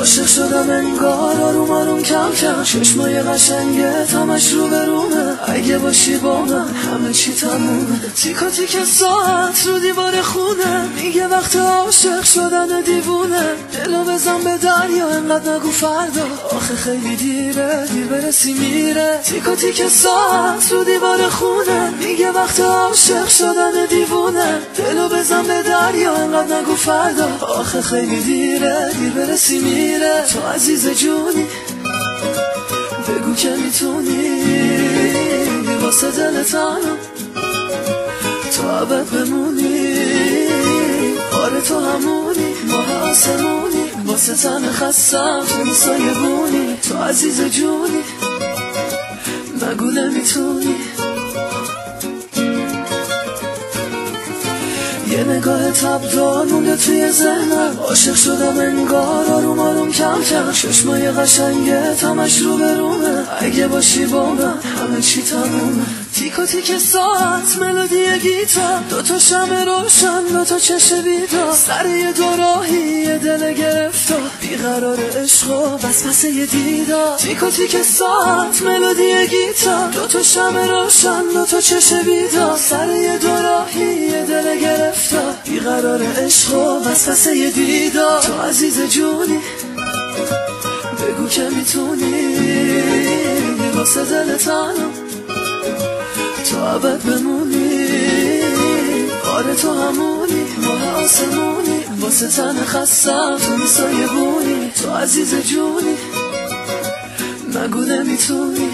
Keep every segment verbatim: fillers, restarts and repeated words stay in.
عاشق شدم انگار آروم آروم کم کم، چشمای قشنگت همش رو به رومه، اگه باشی با من همه چی تمومه. تیکا تیک ساعت رو دیوار خونه میگه وقت عاشق شدن دیوونه، دلو بزن به دریا انقدر نگو فردا، آخه خیلی دیره دیر برسی میره. تیکا تیک ساعت رو دیوار خونه میگه وقت عاشق شدن دیوونه، دلو بزن به دریا انقدر نگو فردا، آخه خیلی دیره دیر برسی میره. تو عزیز جونی بگو که میتونی واسه دل تنم تو ابد بمونی، آره تو همونی ماه آسمونی، واسه تن خستم تو سایه بونی. تو عزیز جونی مگو نمیتونی. یه نگاه تبدار مونده توی ذهنم، عاشق شدم انگار آروم آروم کم کم، چشمای قشنگت همش رو به رومه، اگه باشی با من همه چی تمومه. تیکا تیک ساعت ملودی گیتار، دوتا شمع روشن دوتا چشم بیدار، سر یه دو راهی یه دل گرفتار، بیقرار عشق و وسوسه دیدار. تیکا تیک ساعت ملودی گیتار، دوتا شمع روشن دوتا چشم بیدار، سر یه دو راهی یه دل گرفتار، بیقرار عشق و وسوسه دیدار. تو عزیز جونی بگو که میتونی واسه دل تنم تو ابد بمونی، آره تو همونی ماه آسمونی، واسه تن خستم تو سایه بونی. تو عزیز جونی مگو نمیتونی.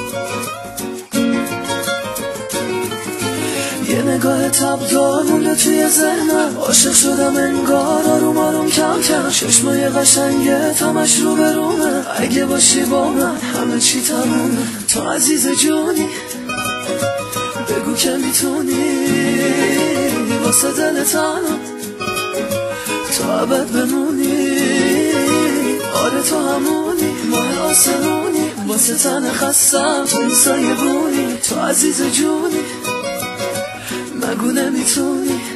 یه نگاه تبدار مونده توی ذهنم، عاشق شدم انگار آروم آروم کم کم، چشمای قشنگت همش رو به رومه، اگه باشی با من همه چی تمومه. تو عزیز جونی بگو که میتونی واسه دل تنم تو ابد بمونی، آره تو همونی ماه آسمونی، واسه تن خستم تو سایه بونی. تو عزیز جونی مگو نمیتونی.